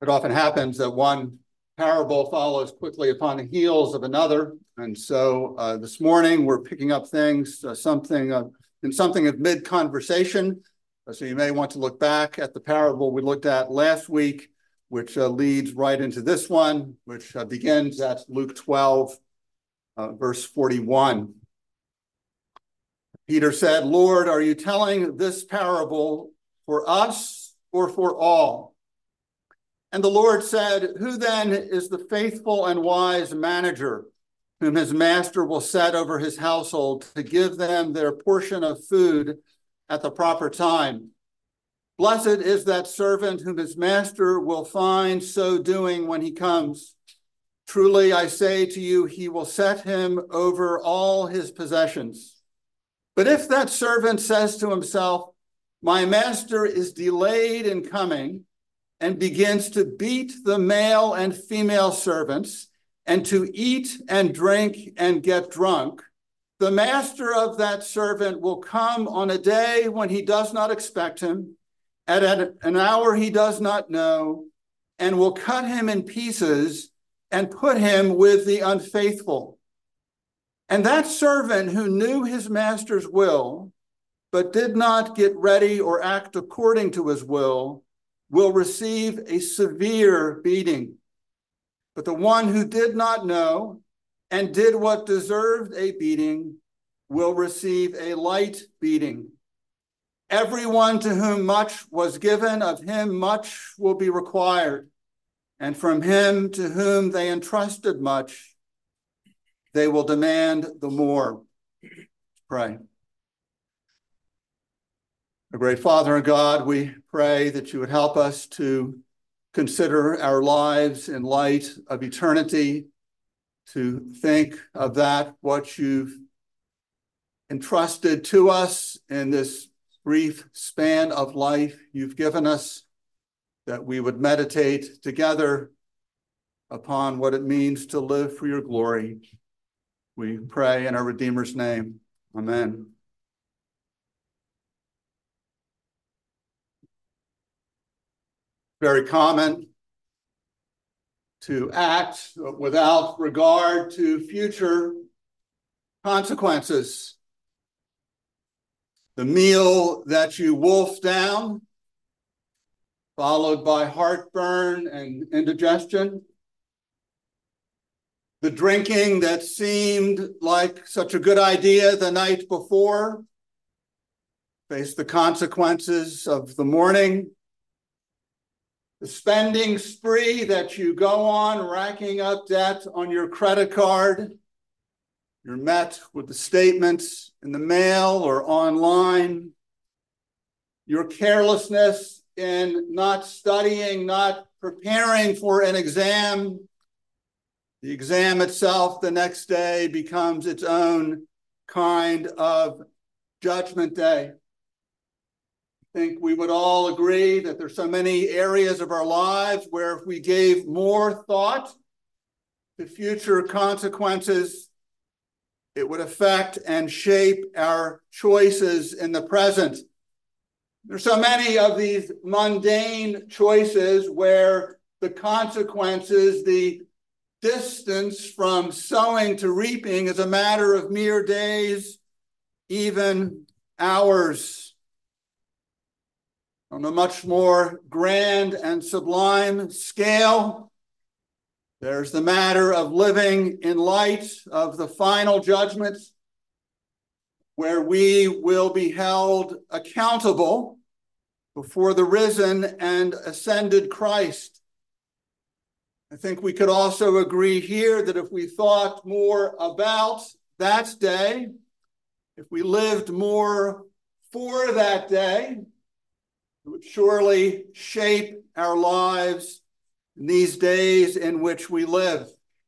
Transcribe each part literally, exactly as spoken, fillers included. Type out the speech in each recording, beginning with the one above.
It often happens that one parable follows quickly upon the heels of another. And so uh, this morning we're picking up things, uh, something uh, in something of mid-conversation. Uh, so you may want to look back at the parable we looked at last week, which uh, leads right into this one, which uh, begins at Luke twelve, uh, verse forty-one. Peter said, "Lord, are you telling this parable for us or for all?" And the Lord said, "Who then is the faithful and wise manager whom his master will set over his household to give them their portion of food at the proper time? Blessed is that servant whom his master will find so doing when he comes. Truly, I say to you, he will set him over all his possessions. But if that servant says to himself, 'My master is delayed in coming,' and begins to beat the male and female servants, and to eat and drink and get drunk, the master of that servant will come on a day when he does not expect him, at an hour he does not know, and will cut him in pieces and put him with the unfaithful. And that servant who knew his master's will, but did not get ready or act according to his will, will receive a severe beating. But the one who did not know and did what deserved a beating will receive a light beating. Everyone to whom much was given, of him much will be required. And from him to whom they entrusted much, they will demand the more." Pray. Our great Father and God, we pray that you would help us to consider our lives in light of eternity, to think of that, what you've entrusted to us in this brief span of life you've given us, that we would meditate together upon what it means to live for your glory. We pray in our Redeemer's name. Amen. Very common to act without regard to future consequences. The meal that you wolf down, followed by heartburn and indigestion. The drinking that seemed like such a good idea the night before, face the consequences of the morning. The spending spree that you go on, racking up debt on your credit card. You're met with the statements in the mail or online. Your carelessness in not studying, not preparing for an exam. The exam itself the next day becomes its own kind of judgment day. I think we would all agree that there's so many areas of our lives where if we gave more thought to future consequences, it would affect and shape our choices in the present. There's so many of these mundane choices where the consequences, the distance from sowing to reaping is a matter of mere days, even hours. On a much more grand and sublime scale, there's the matter of living in light of the final judgment, where we will be held accountable before the risen and ascended Christ. I think we could also agree here that if we thought more about that day, if we lived more for that day, it would surely shape our lives in these days in which we live.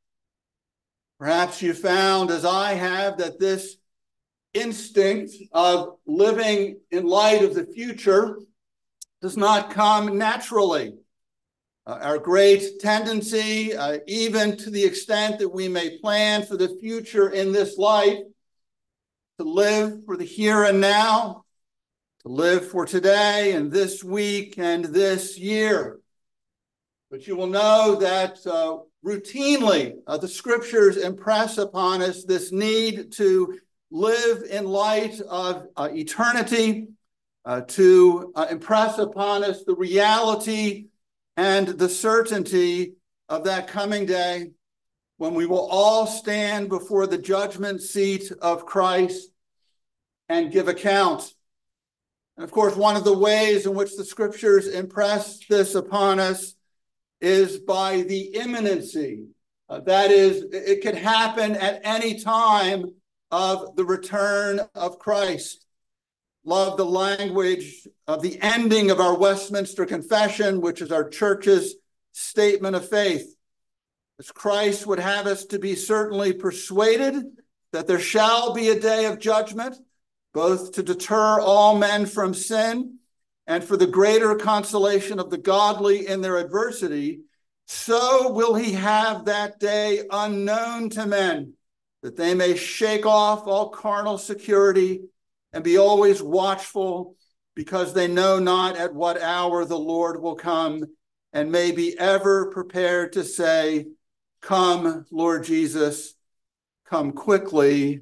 Perhaps you found, as I have, that this instinct of living in light of the future does not come naturally. Uh, our great tendency, uh, even to the extent that we may plan for the future in this life, to live for the here and now, to live for today and this week and this year. But you will know that uh, routinely uh, the scriptures impress upon us this need to live in light of uh, eternity, uh, to uh, impress upon us the reality and the certainty of that coming day when we will all stand before the judgment seat of Christ and give account. And of course, one of the ways in which the scriptures impress this upon us is by the imminency. Uh, that is, it could happen at any time of the return of Christ. Love the language of the ending of our Westminster Confession, which is our church's statement of faith. As Christ would have us to be certainly persuaded that there shall be a day of judgment, both to deter all men from sin and for the greater consolation of the godly in their adversity, so will he have that day unknown to men, that they may shake off all carnal security and be always watchful, because they know not at what hour the Lord will come, and may be ever prepared to say, "Come, Lord Jesus, come quickly.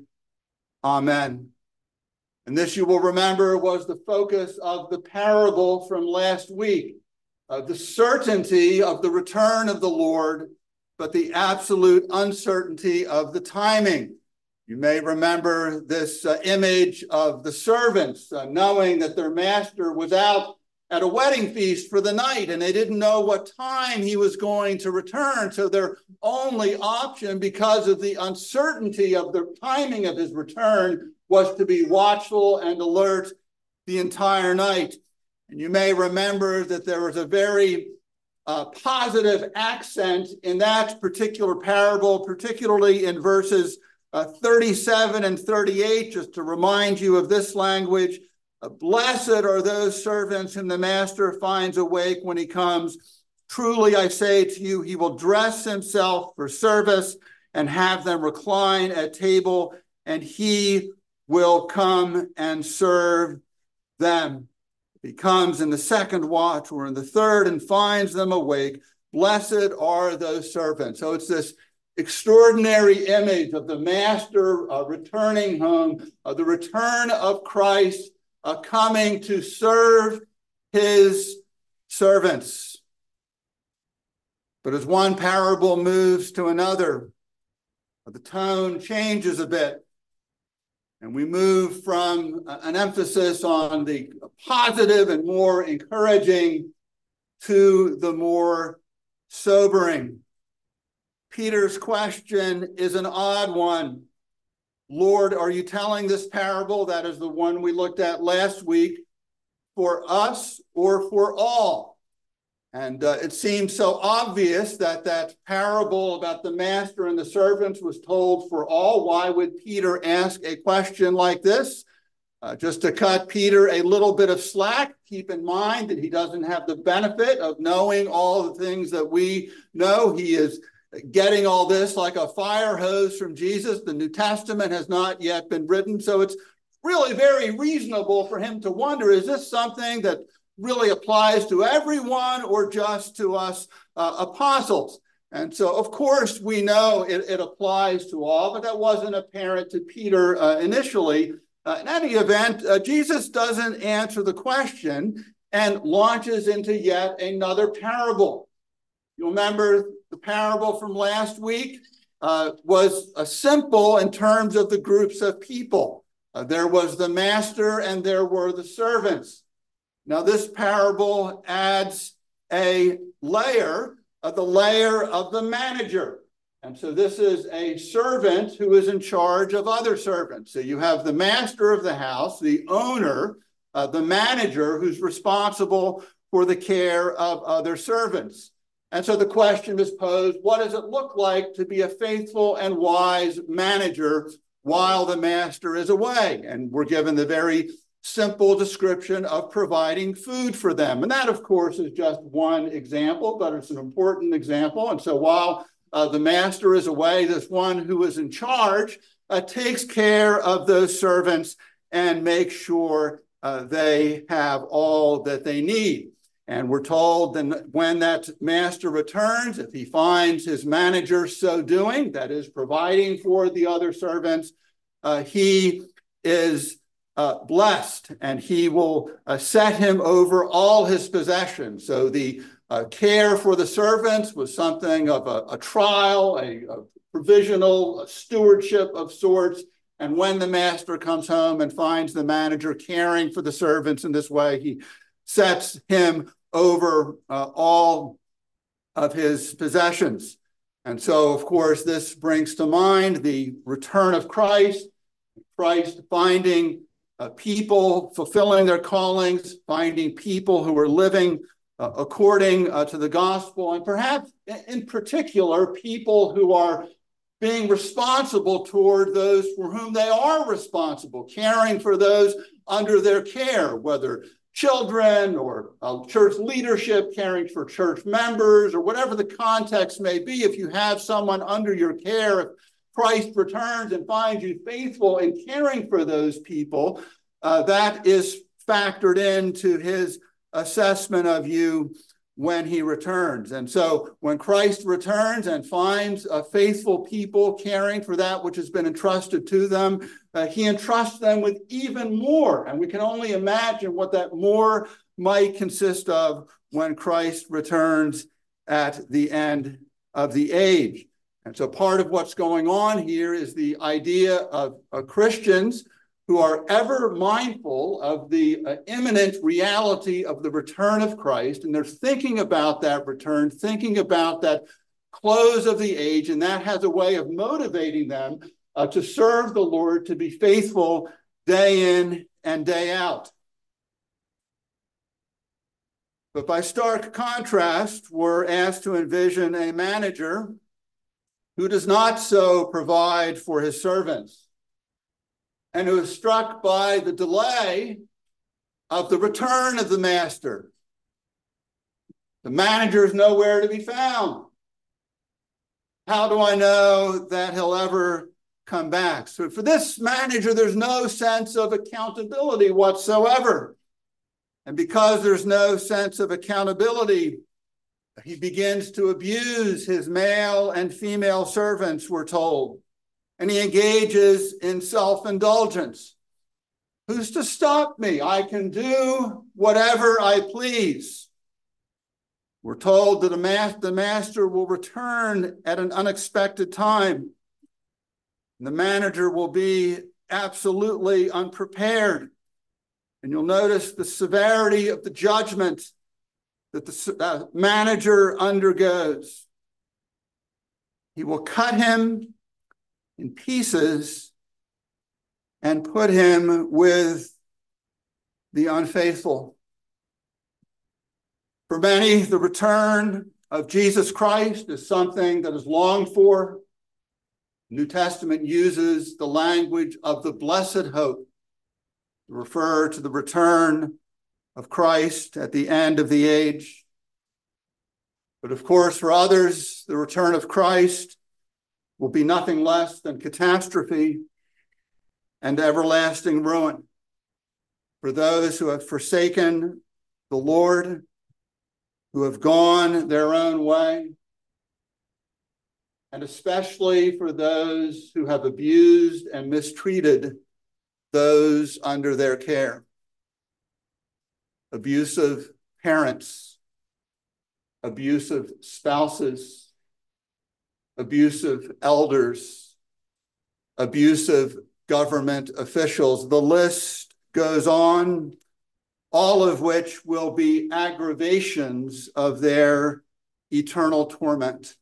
Amen." And this, you will remember, was the focus of the parable from last week, uh, the certainty of the return of the Lord, but the absolute uncertainty of the timing. You may remember this uh, image of the servants uh, knowing that their master was out at a wedding feast for the night, and they didn't know what time he was going to return. So their only option, because of the uncertainty of the timing of his return, was to be watchful and alert the entire night. And you may remember that there was a very uh, positive accent in that particular parable, particularly in verses uh, thirty-seven and thirty-eight, just to remind you of this language. Uh, Blessed are those servants whom the master finds awake when he comes. Truly, I say to you, he will dress himself for service and have them recline at table, and he will come and serve them. If he comes in the second watch or in the third and finds them awake, blessed are those servants. So it's this extraordinary image of the master uh, returning home, uh, the return of Christ uh, coming to serve his servants. But as one parable moves to another, the tone changes a bit. And we move from an emphasis on the positive and more encouraging to the more sobering. Peter's question is an odd one. Lord, are you telling this parable, that is the one we looked at last week, for us or for all? And uh, it seems so obvious that that parable about the master and the servants was told for all. Why would Peter ask a question like this? Uh, just to cut Peter a little bit of slack. Keep in mind that he doesn't have the benefit of knowing all the things that we know. He is getting all this like a fire hose from Jesus. The New Testament has not yet been written. So it's really very reasonable for him to wonder, is this something that really applies to everyone or just to us uh, apostles? And so, of course, we know it, it applies to all, but that wasn't apparent to Peter uh, initially. Uh, in any event, uh, Jesus doesn't answer the question and launches into yet another parable. You'll remember the parable from last week uh, was uh, simple in terms of the groups of people. Uh, there was the master and there were the servants. Now, this parable adds a layer, uh, the layer of the manager. And so this is a servant who is in charge of other servants. So you have the master of the house, the owner, uh, the manager who's responsible for the care of other servants. And so the question is posed, what does it look like to be a faithful and wise manager while the master is away? And we're given the very simple description of providing food for them. And that, of course, is just one example, but it's an important example. And so while uh, the master is away, this one who is in charge uh, takes care of those servants and makes sure uh, they have all that they need. And we're told that when that master returns, if he finds his manager so doing, that is providing for the other servants, uh, he is uh, blessed, and he will uh, set him over all his possessions. So the uh, care for the servants was something of a, a trial, a, a provisional a stewardship of sorts. And when the master comes home and finds the manager caring for the servants in this way, he sets him over uh, all of his possessions. And so, of course, this brings to mind the return of Christ, Christ finding uh, people fulfilling their callings, finding people who are living uh, according uh, to the gospel, and perhaps in particular, people who are being responsible toward those for whom they are responsible, caring for those under their care, whether children or uh, church leadership, caring for church members, or whatever the context may be. If you have someone under your care, if Christ returns and finds you faithful in caring for those people, uh, that is factored into his assessment of you when he returns. And so when Christ returns and finds a faithful people caring for that which has been entrusted to them, uh, he entrusts them with even more. And we can only imagine what that more might consist of when Christ returns at the end of the age. And so part of what's going on here is the idea of, of Christians who are ever mindful of the uh, imminent reality of the return of Christ. And they're thinking about that return, thinking about that close of the age. And that has a way of motivating them uh, to serve the Lord, to be faithful day in and day out. But by stark contrast, we're asked to envision a manager who does not so provide for his servants, and who is struck by the delay of the return of the master. The manager is nowhere to be found. How do I know that he'll ever come back? So for this manager, there's no sense of accountability whatsoever. And because there's no sense of accountability, he begins to abuse his male and female servants, we're told. And he engages in self-indulgence. Who's to stop me? I can do whatever I please. We're told that the master will return at an unexpected time. And the manager will be absolutely unprepared. And you'll notice the severity of the judgment that the manager undergoes. He will cut him in pieces and put him with the unfaithful. For many, the return of Jesus Christ is something that is longed for. The New Testament uses the language of the blessed hope to refer to the return of Christ at the end of the age. But of course, for others, the return of Christ will be nothing less than catastrophe and everlasting ruin. For those who have forsaken the Lord, who have gone their own way, and especially for those who have abused and mistreated those under their care. Abusive parents, abusive spouses, abusive elders, abusive government officials. The list goes on, all of which will be aggravations of their eternal torment.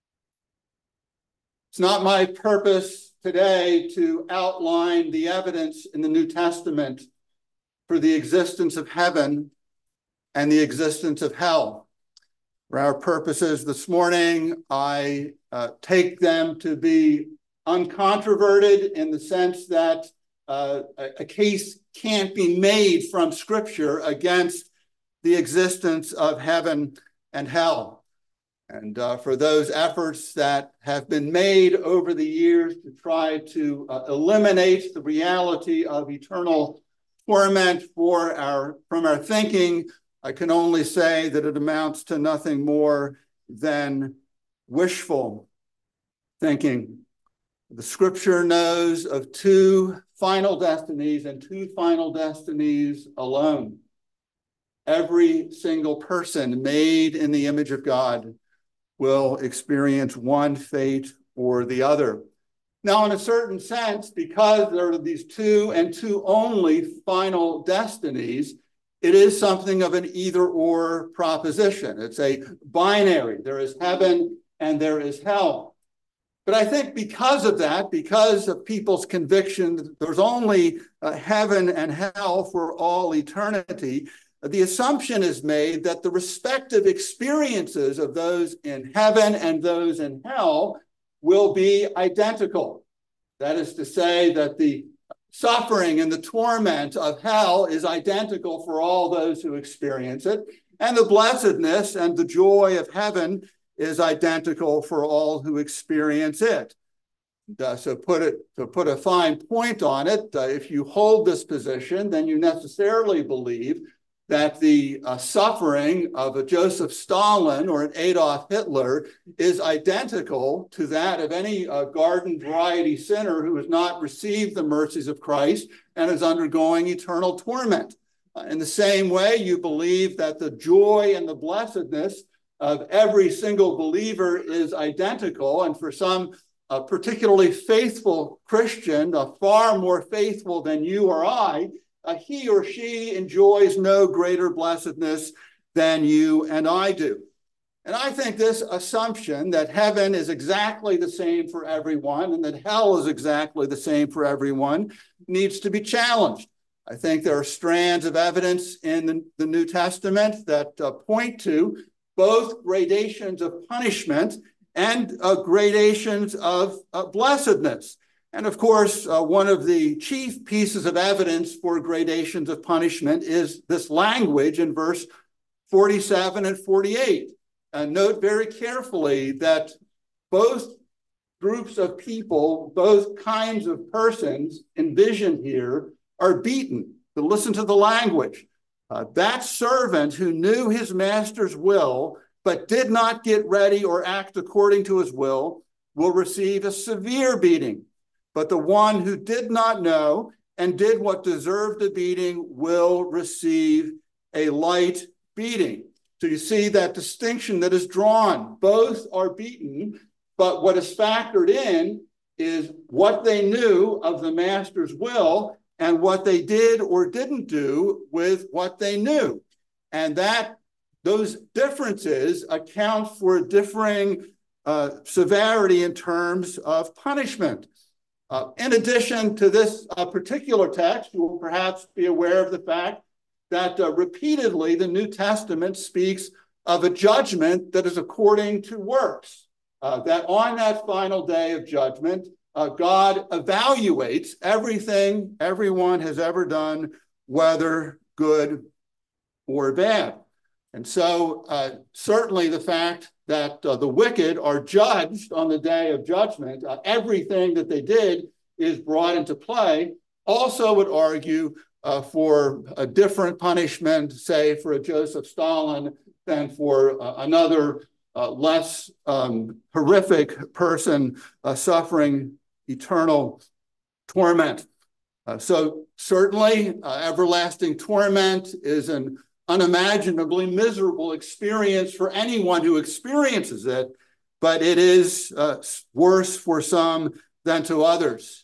It's not my purpose today to outline the evidence in the New Testament for the existence of heaven and the existence of hell. For our purposes this morning, I uh, take them to be uncontroverted in the sense that uh, a, a case can't be made from Scripture against the existence of heaven and hell. And uh, for those efforts that have been made over the years to try to uh, eliminate the reality of eternal torment for our, from our thinking, I can only say that it amounts to nothing more than wishful thinking. The scripture knows of two final destinies and two final destinies alone. Every single person made in the image of God will experience one fate or the other. Now, in a certain sense, because there are these two and two only final destinies, it is something of an either-or proposition. It's a binary. There is heaven and there is hell. But I think because of that, because of people's conviction that there's only uh, heaven and hell for all eternity, the assumption is made that the respective experiences of those in heaven and those in hell will be identical. That is to say that the suffering and the torment of hell is identical for all those who experience it, and the blessedness and the joy of heaven is identical for all who experience it. Uh, so put it, to put a fine point on it, uh, if you hold this position, then you necessarily believe that the uh, suffering of a Joseph Stalin or an Adolf Hitler is identical to that of any uh, garden variety sinner who has not received the mercies of Christ and is undergoing eternal torment. Uh, in the same way, you believe that the joy and the blessedness of every single believer is identical, and for some uh, particularly faithful Christian, uh, far more faithful than you or I, Uh, he or she enjoys no greater blessedness than you and I do. And I think this assumption that heaven is exactly the same for everyone and that hell is exactly the same for everyone needs to be challenged. I think there are strands of evidence in the, the New Testament that uh, point to both gradations of punishment and uh, gradations of uh, blessedness. And of course, uh, one of the chief pieces of evidence for gradations of punishment is this language in verse forty-seven and forty-eight. Uh, note very carefully that both groups of people, both kinds of persons envisioned here are beaten. But listen to the language. Uh, that servant who knew his master's will, but did not get ready or act according to his will, will receive a severe beating. But the one who did not know and did what deserved a beating will receive a light beating. So you see that distinction that is drawn. Both are beaten, but what is factored in is what they knew of the master's will and what they did or didn't do with what they knew. And that those differences account for differing uh, severity in terms of punishment. Uh, in addition to this uh, particular text, you will perhaps be aware of the fact that uh, repeatedly the New Testament speaks of a judgment that is according to works, uh, that on that final day of judgment, uh, God evaluates everything everyone has ever done, whether good or bad. And so uh, certainly the fact that uh, the wicked are judged on the day of judgment, uh, everything that they did is brought into play, also would argue uh, for a different punishment, say for a Joseph Stalin, than for uh, another uh, less um, horrific person uh, suffering eternal torment. Uh, so certainly uh, everlasting torment is an unimaginably miserable experience for anyone who experiences it, but it is uh, worse for some than to others.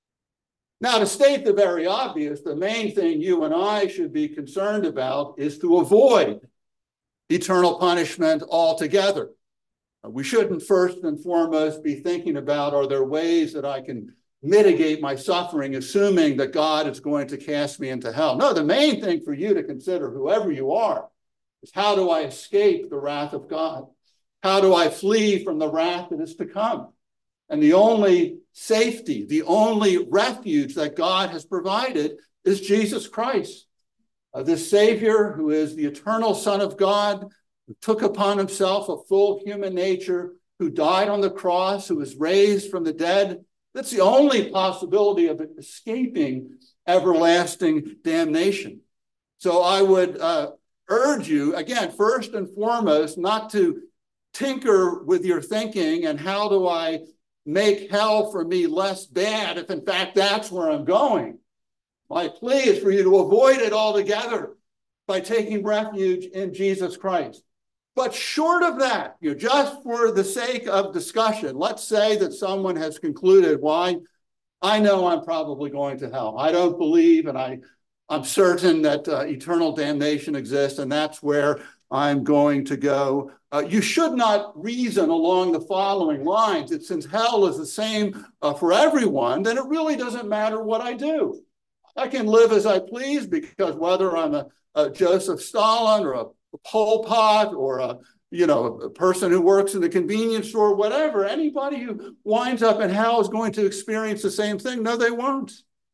Now, to state the very obvious, the main thing you and I should be concerned about is to avoid eternal punishment altogether. Uh, we shouldn't first and foremost be thinking about, are there ways that I can mitigate my suffering, assuming that God is going to cast me into hell. No, the main thing for you to consider, whoever you are, is how do I escape the wrath of God? How do I flee from the wrath that is to come? And the only safety, the only refuge that God has provided is Jesus Christ, uh, this Savior who is the eternal Son of God, who took upon himself a full human nature, who died on the cross, who was raised from the dead. That's the only possibility of escaping everlasting damnation. So I would uh, urge you, again, first and foremost, not to tinker with your thinking and how do I make hell for me less bad if in fact that's where I'm going. My plea is for you to avoid it altogether by taking refuge in Jesus Christ. But short of that, you know, just for the sake of discussion, let's say that someone has concluded, why, well, I know I'm probably going to hell. I don't believe, and I, I'm certain that uh, eternal damnation exists, and that's where I'm going to go. Uh, you should not reason along the following lines, that since hell is the same uh, for everyone, then it really doesn't matter what I do. I can live as I please, because whether I'm a, a Joseph Stalin or a, a Pol Pot or a, you know, a person who works in the convenience store, whatever, anybody who winds up in hell is going to experience the same thing. No, they won't.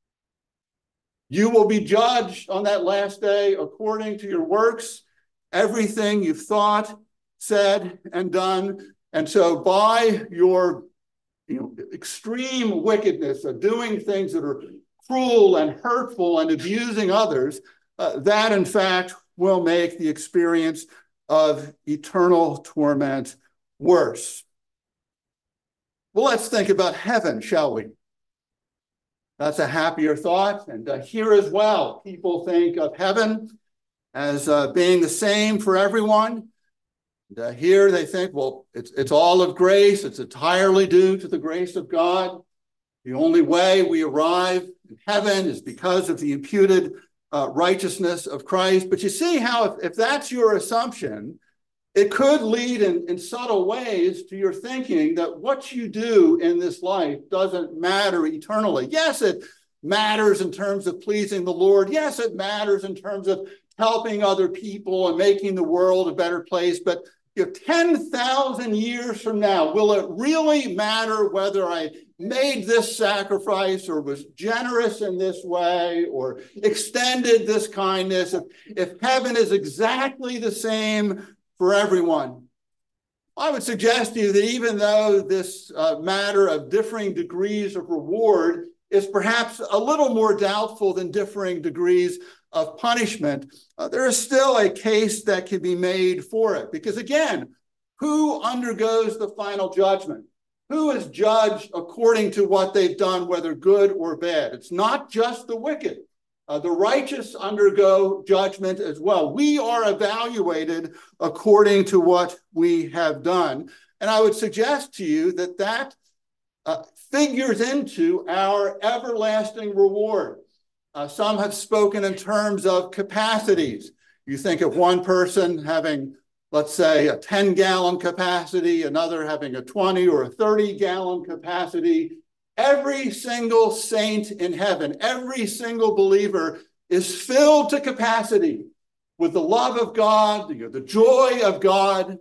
You will be judged on that last day according to your works, everything you've thought, said, and done. And so by your, you know, extreme wickedness of doing things that are cruel and hurtful and abusing others, uh, that in fact will make the experience of eternal torment worse. Well, let's think about heaven, shall we? That's a happier thought. And uh, here as well, people think of heaven as uh, being the same for everyone. And, uh, here they think, well, it's, it's all of grace. It's entirely due to the grace of God. The only way we arrive in heaven is because of the imputed uh, righteousness of Christ. But you see how if, if that's your assumption, it could lead in, in subtle ways to your thinking that what you do in this life doesn't matter eternally. Yes, it matters in terms of pleasing the Lord. Yes, it matters in terms of helping other people and making the world a better place. But you know, ten thousand years from now, will it really matter whether I made this sacrifice or was generous in this way or extended this kindness? If, if heaven is exactly the same for everyone, I would suggest to you that even though this uh, matter of differing degrees of reward is perhaps a little more doubtful than differing degrees of punishment, uh, there is still a case that can be made for it. Because again, who undergoes the final judgment? Who is judged according to what they've done, whether good or bad? It's not just the wicked. Uh, the righteous undergo judgment as well. We are evaluated according to what we have done. And I would suggest to you that that uh, figures into our everlasting reward. Uh, some have spoken in terms of capacities. You think of one person having, let's say, a ten gallon capacity, another having a twenty or a thirty gallon capacity. Every single saint in heaven, every single believer is filled to capacity with the love of God, the, the joy of God,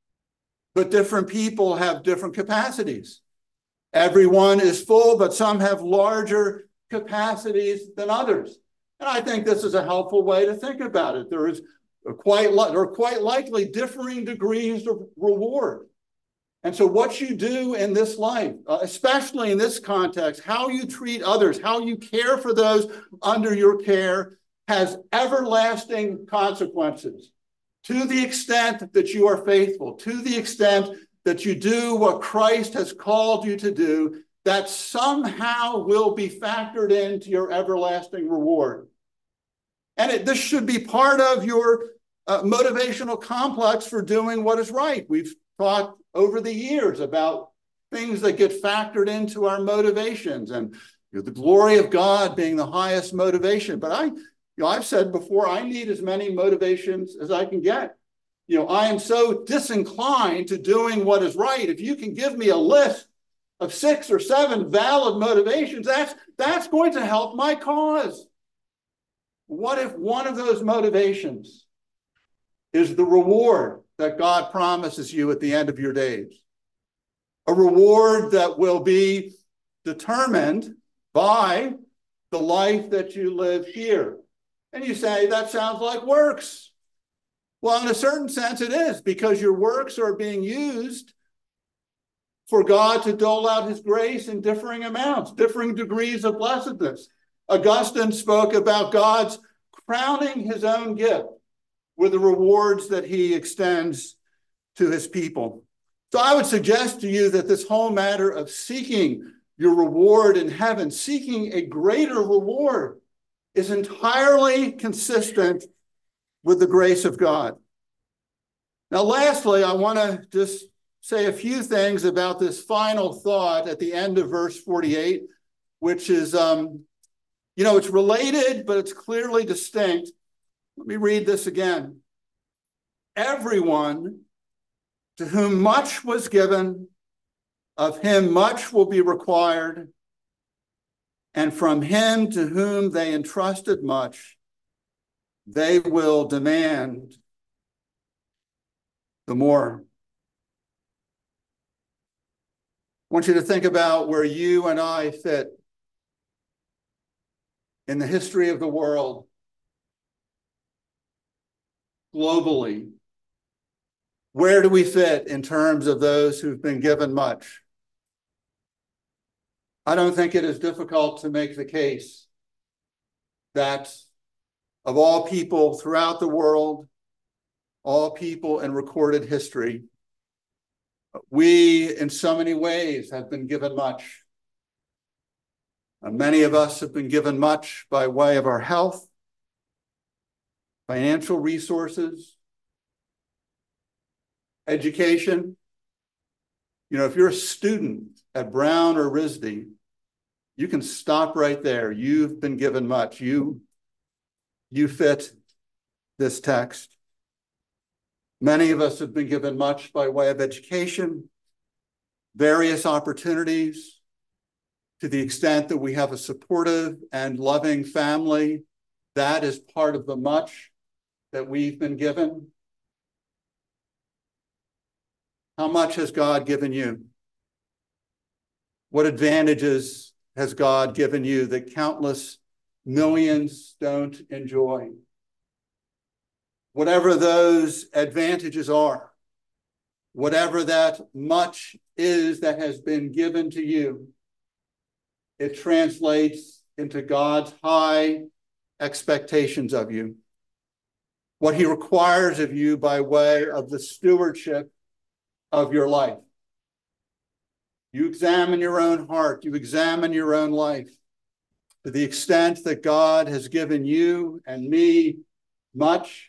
but different people have different capacities. Everyone is full, but some have larger capacities than others. And I think this is a helpful way to think about it. There is quite, or quite likely differing degrees of reward. And so what you do in this life, uh, especially in this context, how you treat others, how you care for those under your care, has everlasting consequences. To the extent that you are faithful, to the extent that you do what Christ has called you to do, that somehow will be factored into your everlasting reward. And it, this should be part of your uh, motivational complex for doing what is right. We've talked over the years about things that get factored into our motivations, and you know, the glory of God being the highest motivation. But I, you know, I've said before, I need as many motivations as I can get. You know, I am so disinclined to doing what is right. If you can give me a list of six or seven valid motivations, that's, that's going to help my cause. What if one of those motivations is the reward that God promises you at the end of your days? A reward that will be determined by the life that you live here. And you say, that sounds like works. Well, in a certain sense it is, because your works are being used for God to dole out his grace in differing amounts, differing degrees of blessedness. Augustine spoke about God's crowning his own gift with the rewards that he extends to his people. So I would suggest to you that this whole matter of seeking your reward in heaven, seeking a greater reward, is entirely consistent with the grace of God. Now, lastly, I want to just say a few things about this final thought at the end of verse forty-eight, which is, um, you know, it's related, but it's clearly distinct. Let me read this again. Everyone to whom much was given, of him much will be required, and from him to whom they entrusted much, they will demand the more. I want you to think about where you and I fit in the history of the world, globally. Where do we fit in terms of those who've been given much? I don't think it is difficult to make the case that of all people throughout the world, all people in recorded history, we in so many ways have been given much. And many of us have been given much by way of our health, financial resources, education. You know, if you're a student at Brown or R I S D, you can stop right there. You've been given much. You, you fit this text. Many of us have been given much by way of education, various opportunities, to the extent that we have a supportive and loving family. That is part of the much that we've been given. How much has God given you? What advantages has God given you that countless millions don't enjoy? Whatever those advantages are, whatever that much is that has been given to you, it translates into God's high expectations of you. What he requires of you by way of the stewardship of your life. You examine your own heart, you examine your own life. To the extent that God has given you and me much,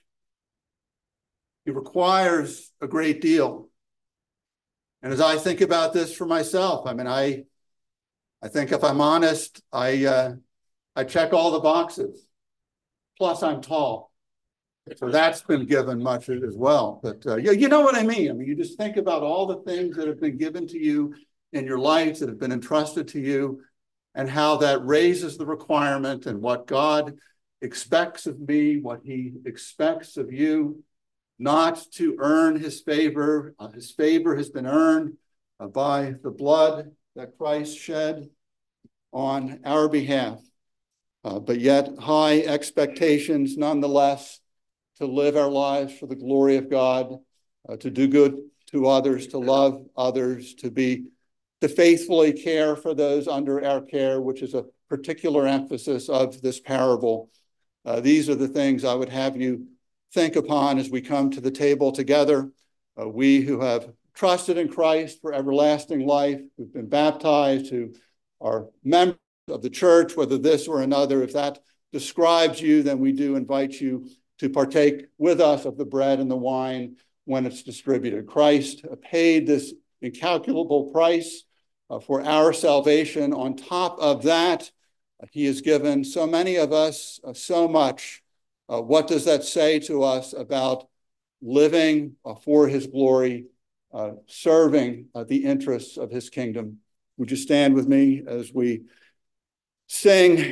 he requires a great deal. And as I think about this for myself, I mean, I, I think if I'm honest, I, uh, I check all the boxes. Plus, I'm tall. So that's been given much as well. But uh, you, you know what I mean? I mean, you just think about all the things that have been given to you in your life, that have been entrusted to you, and how that raises the requirement and what God expects of me, what he expects of you, not to earn his favor. Uh, his favor has been earned uh, by the blood that Christ shed on our behalf. Uh, but yet high expectations nonetheless to live our lives for the glory of God, uh, to do good to others, to love others, to be, to faithfully care for those under our care, which is a particular emphasis of this parable. Uh, these are the things I would have you think upon as we come to the table together. Uh, we who have trusted in Christ for everlasting life, who've been baptized, who are members of the church, whether this or another, if that describes you, then we do invite you to partake with us of the bread and the wine when it's distributed. Christ paid this incalculable price uh, for our salvation. On top of that, uh, he has given so many of us uh, so much. Uh, what does that say to us about living uh, for his glory, uh, serving uh, the interests of his kingdom? Would you stand with me as we sing